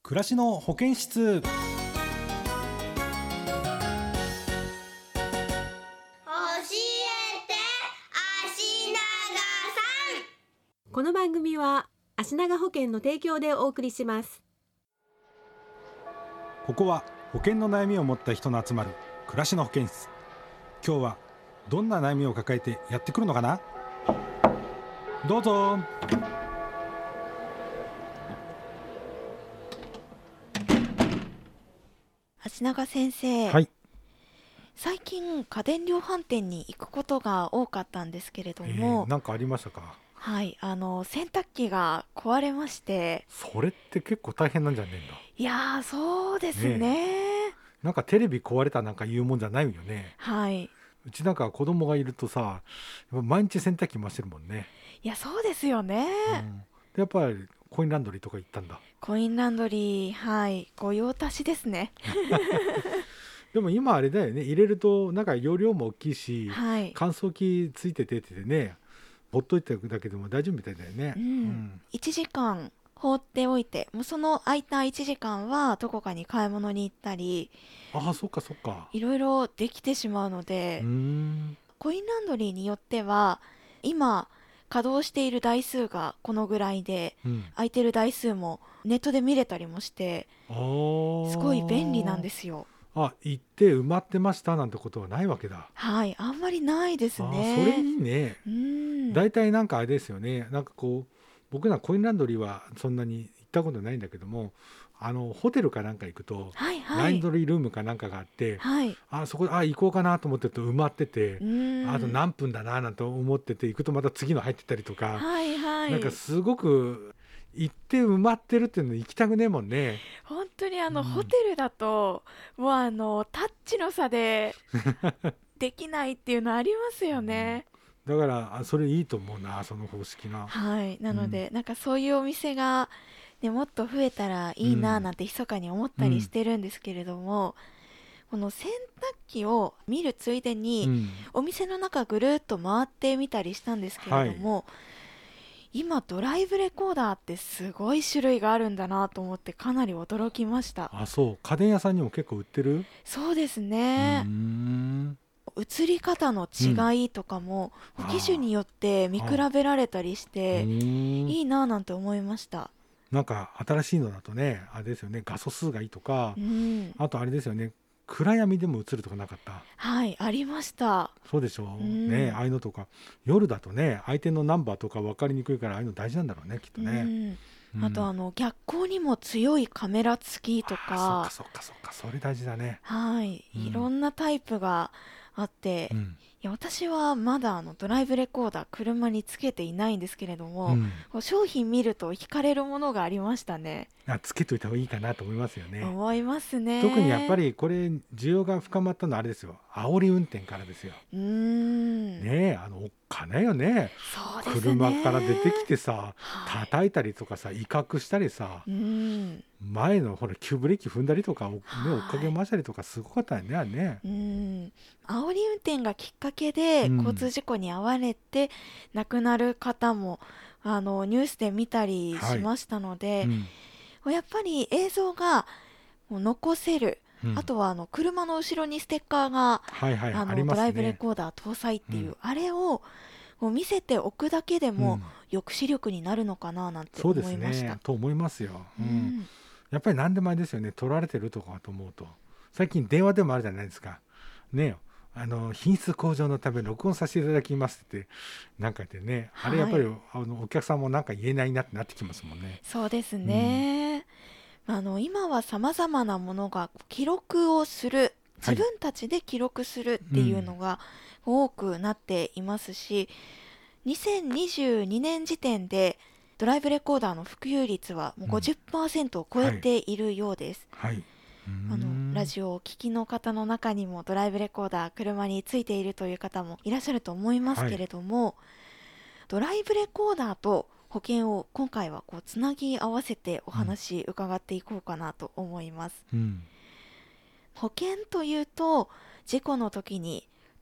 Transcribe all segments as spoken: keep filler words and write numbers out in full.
暮らしの保健室。 教えて足長さん。 この番組は足長保険の提供でお送りします。 ここは保険の悩みを持った人の集まる暮らしの保健室。今日はどんな悩みを抱えてやってくるのかな。どうぞ。 足長先生、 はい、 最近家電量販店に行くことが多かったんですけれどえも、 ー、なんかありましたか。 はい、あの洗濯機が壊れまして。 それって結構大変なんじゃねえんだ。 いやーそうですねねなんかテレビ壊れたなんか言うもんじゃないよね。 はい。 うちなんか子供がいるとさ、やっぱ毎日洗濯機回してるもんね。 いやそうですよね、 うん、でやっぱりコインランドリーとか行ったんだ。 コインランドリー、はい御用達ですねでも今あれだよね、入れるとなんか容量も大きいし、 はい、 乾燥機ついててってね、ほっといてるだけでも大丈夫みたいだよね。 うんうん、 いちじかん放っておいて、もうその空いたいちじかんはどこかに買い物に行ったり、 ああそっかそっか。 いろいろできてしまうので、 うーんコインランドリーによっては今稼働している台数がこのぐらいで、 うん、 空いてる台数もネットで見れたりもして、 あすごい便利なんですよ。 あ行って埋まってましたなんてことはないわけだ。 はい、あんまりないですあね。 それいいね。 うんだいたいなんかあれですよね、なんかこう僕らコインランドリーはそんなに行ったことないんだけども、あのホテルかなんか行くと、 はいはいラインドリールームかなんかがあって、 はいあそこあ行こうかなと思ってると埋まってて、 うんあと何分だななんて思ってて行くとまた次の入ってたりとか、 はいはいなんかすごく行って埋まってるっていうの行きたくねえもんね。 本当にあの、 うんホテルだともうあのタッチの差でできないっていうのありますよね。 だからあそれいいと思うな、その方式な。 はいなので、なんかそういうお店が、ね、もっと増えたらいいななんて密かに思ったりしてるんですけれども、この洗濯機を見るついでに、 うんお店の中ぐるっと回ってみたりしたんですけれども、今ドライブレコーダーってすごい種類があるんだなと思ってかなり驚きました。 あそう家電屋さんにも結構売ってる。 そうですうーね、 ん映り方の違いとかも、 うん機種によって見比べられたりしうてーんいいななんて思いました。 なんか新しいのだとね、あれですよね、画素数がいいとかう、んあとあれですよね、暗闇でも映るとかなかった。 はいありました。 そうでしょう、 うんね、ああいうのとか夜だとね、相手のナンバーとか分かりにくいから、ああいうの大事なんだろうね、きっとね。 うんうんあとあの逆光にも強いカメラ付きとか、 あそっかそっかそっか、それ大事だね。 はいうんいろんなタイプがあって、いうんや私はまだあのドライブレコーダー車につけていないんですけれども、 うんこう商品見ると惹かれるものがありましたね。 あつけといた方がいいかなと思いますよね。 思いますね。 特にやっぱりこれ需要が深まったのはあれですよ、煽り運転からですよ。 うーん、 ねえ、あのおっかないよね。 そうですね。 車から出てきてさ、 はい叩いたりとかさ、威嚇したりさ、 うん前のほら急ブレーキ踏んだりとか、おね、 はい追っかけ回したりとかすごかったよね、あれね。 うん煽り運転がきっかけでうん交通事故に遭われて亡くなる方もあのニュースで見たりしましたので、 うんやっぱり映像がもう残せる、 うんあとはあの車の後ろにステッカーが、 はいはい、 あありますのドライブレね。 コーダー搭載っていう、 うんあれをもう見せておくだけでもうん抑止力になるのかななんて思そうですいました。 ね、と思いますよ。ううんんやっぱり何でもあれですよね、取られてるとかと思うと、最近電話でもあるじゃないですか。ねあの品質向上のため録音させていただきますってなんか言ってね、あれやっぱり、 はいあのお客さんもなんか言えないなってなってきますもんね。 そうですね、あの今はさまざまなものが記録をする、 はい自分たちで記録するっていうのが多くなっていますし、にせんにじゅうにねん時点でドライブレコーダーの普及率はもう ごじゅっパーセント を超えているようです。 はい。 あのラジオをお聞きの方の中にもドライブレコーダー車についているという方もいらっしゃると思いますけれども、ドライブレコーダーと保険を今回はこうつなぎ合わせてお話伺っていこうかなと思います。 うん保険というと事故の時に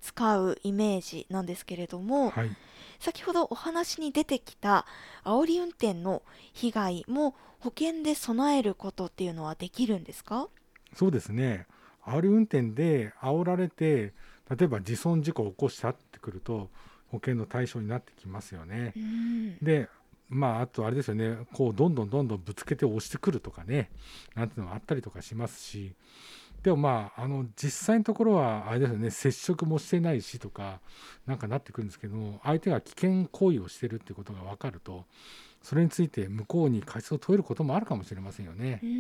使うイメージなんですけれども、 はい、 先ほどお話に出てきた煽り運転の被害も保険で備えることっていうのはできるんですか？ そうですね。煽り運転で煽られて、例えば自損事故を起こしたってくると保険の対象になってきますよね。 うん、 で、まああとあれですよね、こうどんどんどんどんぶつけて押してくるとかね、なんていうのがあったりとかしますし、でもまああの実際のところはあれですよね、接触もしてないしとかなんかなってくるんですけども、相手が危険行為をしてるってことが分かると、それについて向こうに過失を問えることもあるかもしれませんよね。 うん、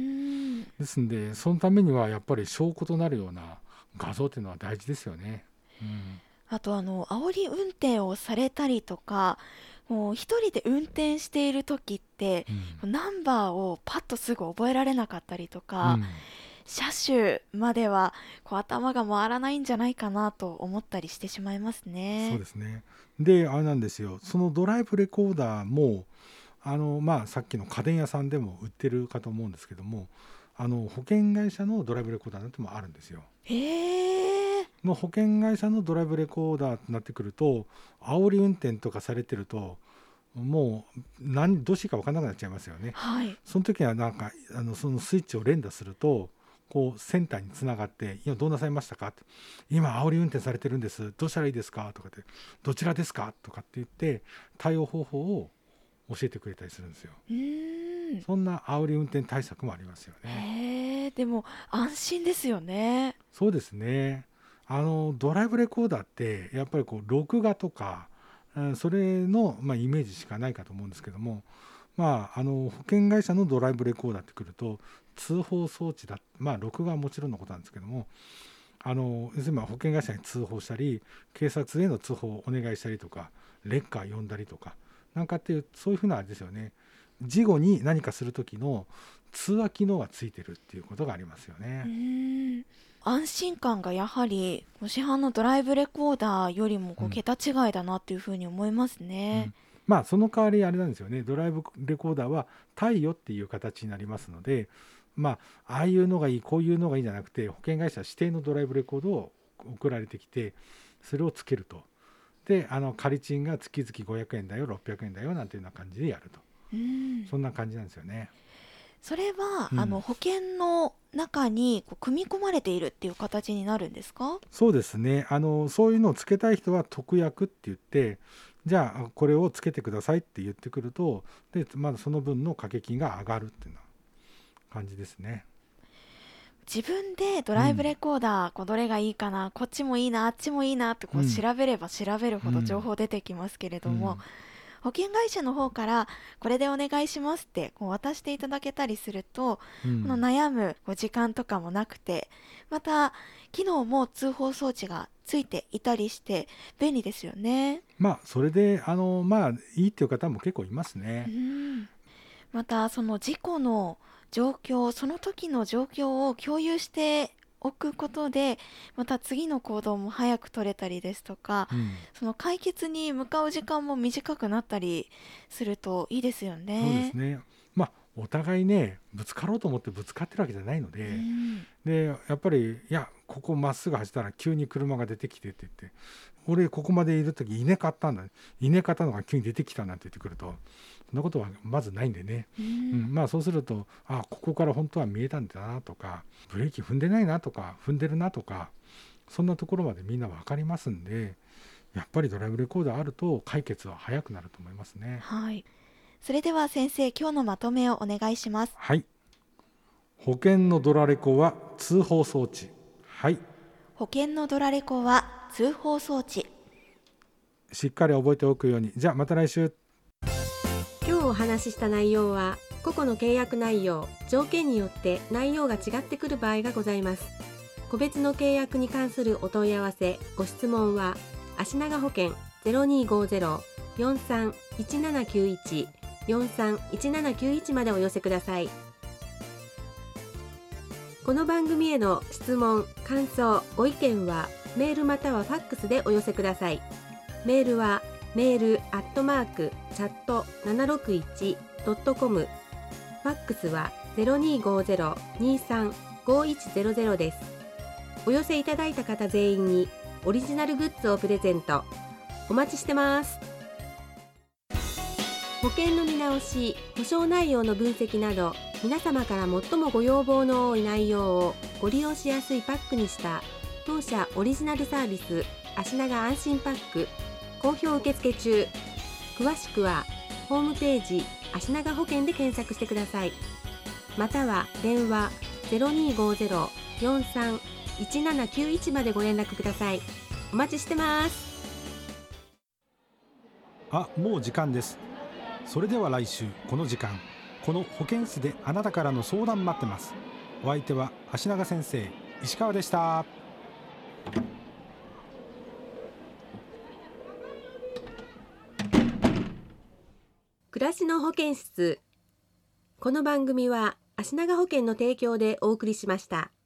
ですんで、そのためにはやっぱり証拠となるような画像っていうのは大事ですよね。うん、 あとあの煽り運転をされたりとか、もう一人で運転している時ってうんナンバーをパッとすぐ覚えられなかったりとうか、 ん、 車種まではこう頭が回らないんじゃないかなと思ったりしてしまいますそうね。 ですね。で、あれなんですよ、そのドライブレコーダーもあの、まあ、さっきの家電屋さんでも売ってるかと思うんですけども、あの保険会社のドライブレコーダーなんてもあるんですよ。 へえ、 の保険会社のドライブレコーダーとなってくると、煽り運転とかされてるともう何どうしていいか分からなくなっちゃいますよね。 はい。 その時はなんかあのそのスイッチを連打すると、こうセンターにつながって「今どうなさいましたか?」って「今煽り運転されてるんです、どうしたらいいですか?」とかって「どちらですか?」とかって言って対応方法を教えてくれたりするんですよ。 うーん。 そんな煽り運転対策もありますよね。 へえ、でも安心ですよね。 そうですね。あのドライブレコーダーってやっぱりこう録画とか、うん、それの、まあ、イメージしかないかと思うんですけども、まあ、あの保険会社のドライブレコーダーってくると通報装置だ、まあ録画はもちろんのことなんですけども、あの要するにまあ保険会社に通報したり警察への通報をお願いしたりとかレッカー呼んだりとかなんかっていう、そういうふうなあれですよね。事後に何かする時の通話機能がついてるっていうことがありますようね。 ーん。安心感がやはり市販のドライブレコーダーよりもこううん桁違いだなっていうふうに思いますうね。 ん、まあその代わりあれなんですよね、ドライブレコーダーは貸与っていう形になりますので、まあああいうのがいいこういうのがいいんじゃなくて、保険会社指定のドライブレコードを送られてきてそれをつけると。で、あの仮賃が月々ごひゃくえんだよろっぴゃくえんだよなんていうような感じでやると、 うん。 そんな感じなんですよね。 それは、 うん、 あの保険の中にこう組み込まれているっていう形になるんですか？ そうですね。あのそういうのをつけたい人は特約って言って、じゃあこれをつけてくださいって言ってくると、でまだその分の掛け金が上がるっていうような感じですね。 自分でドうん、 ライブレコーダー、こうどれがいいかな、こっちもいいな、あっちもいいなってこううん、 調べれば調べるほど情うん、 報出てきますけれども、 うん、 保険会社の方からこれでお願いしますってこう渡していただけたりすると、このうん。 悩むこう時間とかもなくて、また機能も通報装置がついていたりして便利ですよね。 まあそれであのまあいいっていう方も結構いますうね。 ん。またその事故の状況、その時の状況を共有しておくことで、また次の行動も早く取れたりですとか、 うん、 その解決に向かう時間も短くなったりするといいですよそうですね。 ね。まあお互いねぶつかろうと思ってぶつかってるわけじゃないのうで、 ん。 でやっぱりいやここまっすぐ走ったら急に車が出てきてって言って、俺ここまでいる時稲買ったんだ、稲買ったのが急に出てきたなんて言ってくると、そんなことはまずないんでね。 ううん、 ん。 まあそうすると、あここから本当は見えたんだなとか、ブレーキ踏んでないなとか踏んでるなとか、そんなところまでみんな分かりますんで、やっぱりドライブレコーダーあると解決は早くなると思いますね。 はい。それでは先生、今日のまとめをお願いします。 はい。保険のドラレコは通報装置。はい。 保険のドラレコは通報装置。 しっかり覚えておくように。じゃあまた来週。 今日お話しした内容は個々の契約内容、条件によって内容が違ってくる場合がございます。個別の契約に関するお問い合わせ、ご質問は足長保険 ゼロにーごーゼロ よんさん いちななきゅういち よんさん いちななきゅういちまでお寄せください。この番組への質問、感想、ご意見はメールまたはファックスでお寄せください。メールはメールアットマークチャットななろくいちドットコム、ファックスは ゼロにーごーゼロ にーさん ごーいちゼロゼロです。お寄せいただいた方全員にオリジナルグッズをプレゼント。お待ちしてます。保険の見直し、保証内容の分析など、皆様から最もご要望の多い内容をご利用しやすいパックにした当社オリジナルサービス、足長安心パック、好評受付中。詳しくはホームページ足長保険で検索してください。または電話 ゼロにーごーゼロ よんさん いちななきゅういち までご連絡ください。お待ちしてます。 あ、もう時間です。それでは来週この時間、この保健室であなたからの相談待ってます。お相手は足長先生、石川でした。 暮らしの保健室。この番組は足長保険の提供でお送りしました。